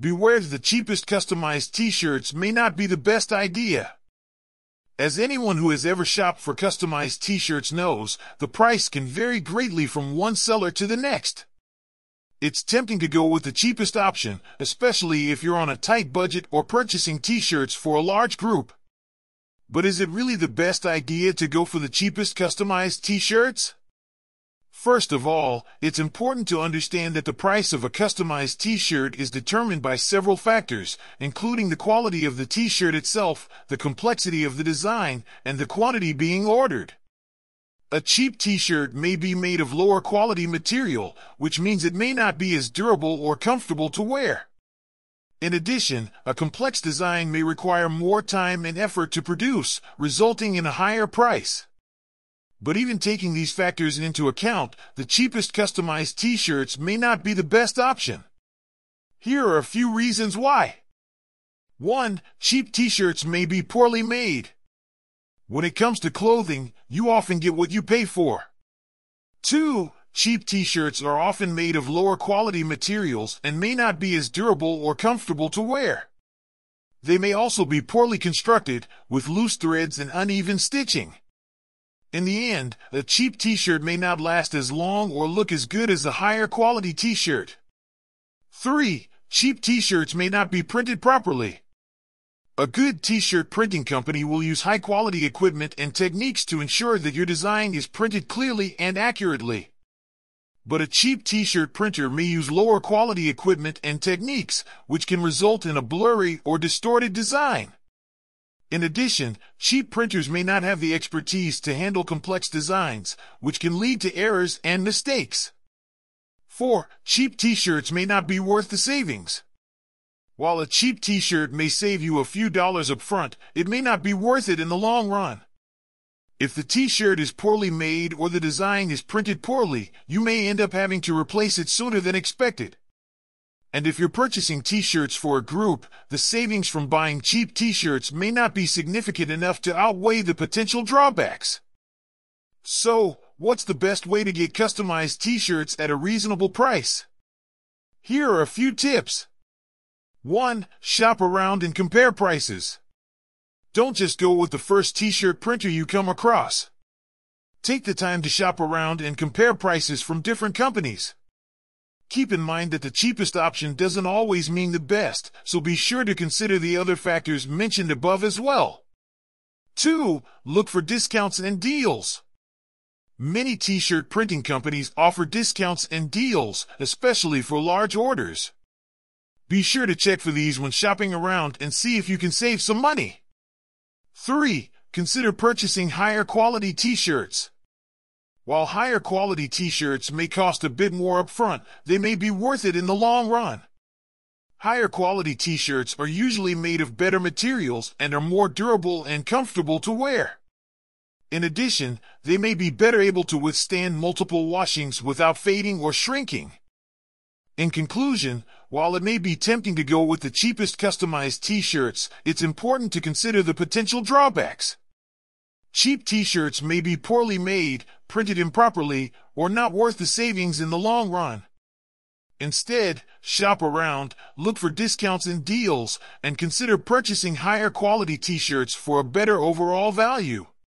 Beware that the cheapest customized t-shirts may not be the best idea. As anyone who has ever shopped for customized t-shirts knows, the price can vary greatly from one seller to the next. It's tempting to go with the cheapest option, especially if you're on a tight budget or purchasing t-shirts for a large group. But is it really the best idea to go for the cheapest customized t-shirts? First of all, it's important to understand that the price of a customized t-shirt is determined by several factors, including the quality of the t-shirt itself, the complexity of the design, and the quantity being ordered. A cheap t-shirt may be made of lower quality material, which means it may not be as durable or comfortable to wear. In addition, a complex design may require more time and effort to produce, resulting in a higher price. But even taking these factors into account, the cheapest customized t-shirts may not be the best option. Here are a few reasons why. 1. Cheap t-shirts may be poorly made. When it comes to clothing, you often get what you pay for. 2. Cheap t-shirts are often made of lower quality materials and may not be as durable or comfortable to wear. They may also be poorly constructed, with loose threads and uneven stitching. In the end, a cheap t-shirt may not last as long or look as good as a higher quality t-shirt. 3. Cheap t-shirts may not be printed properly. A good t-shirt printing company will use high-quality equipment and techniques to ensure that your design is printed clearly and accurately. But a cheap t-shirt printer may use lower quality equipment and techniques, which can result in a blurry or distorted design. In addition, cheap printers may not have the expertise to handle complex designs, which can lead to errors and mistakes. 4. Cheap t-shirts may not be worth the savings. While a cheap t-shirt may save you a few dollars up front, it may not be worth it in the long run. If the t-shirt is poorly made or the design is printed poorly, you may end up having to replace it sooner than expected. And if you're purchasing t-shirts for a group, the savings from buying cheap t-shirts may not be significant enough to outweigh the potential drawbacks. So, what's the best way to get customized t-shirts at a reasonable price? Here are a few tips. 1. Shop around and compare prices. Don't just go with the first t-shirt printer you come across. Take the time to shop around and compare prices from different companies. Keep in mind that the cheapest option doesn't always mean the best, so be sure to consider the other factors mentioned above as well. 2. Look for discounts and deals. Many t-shirt printing companies offer discounts and deals, especially for large orders. Be sure to check for these when shopping around and see if you can save some money. 3. Consider purchasing higher quality t-shirts. While higher quality t-shirts may cost a bit more upfront, they may be worth it in the long run. Higher quality t-shirts are usually made of better materials and are more durable and comfortable to wear. In addition, they may be better able to withstand multiple washings without fading or shrinking. In conclusion, while it may be tempting to go with the cheapest customized t-shirts, it's important to consider the potential drawbacks. Cheap t-shirts may be poorly made, printed improperly, or not worth the savings in the long run. Instead, shop around, look for discounts and deals, and consider purchasing higher quality t-shirts for a better overall value.